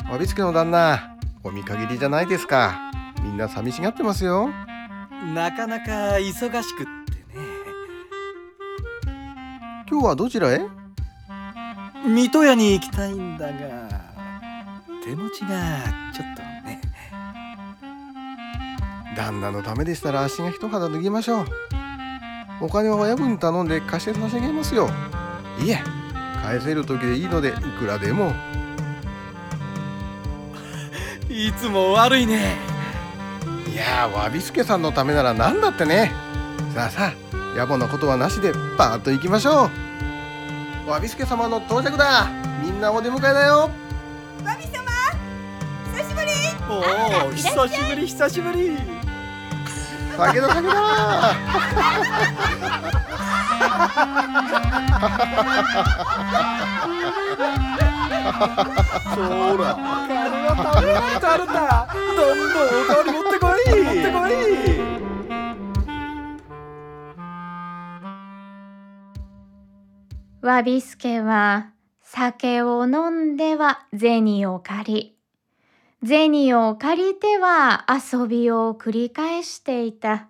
わびつけの旦那、お見限りじゃないですか。みんな寂しがってますよ。 なかなか忙しくってね。 今日はどちらへ？ 水戸屋に行きたいんだが、手持ちがちょっとね。 旦那のためでしたら足が一肌脱ぎましょう。お金は親分に頼んで貸して差し上げますよ。いえ、返せる時でいいのでいくらでも。 いつも悪いね。 いやー、わびすけさんのためなら何だってね。さあさあ、野暮なことはなしでパーッと行きましょう。わびすけ様の到着だ。みんなお出迎えだよ。 わび様、久しぶり。 おお、久しぶり久しぶり。 酒だ酒だ。 そうだ、金は食べられたるんだ。どんどんおかわり持ってこい持ってこい。 わびすけは酒を飲んでは銭を借り、銭を借りては遊びを繰り返していた。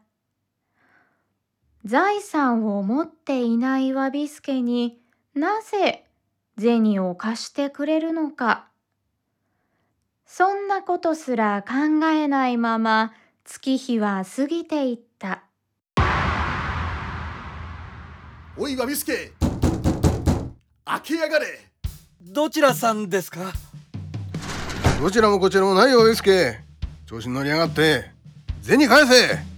財産を持っていないわびすけになぜ銭を貸してくれるのか。そんなことすら考えないまま月日は過ぎていった。 おいわびすけ、開けやがれ。 どちらさんですか？ どちらもこちらもないよ、わびすけ。調子に乗りやがって銭返せ。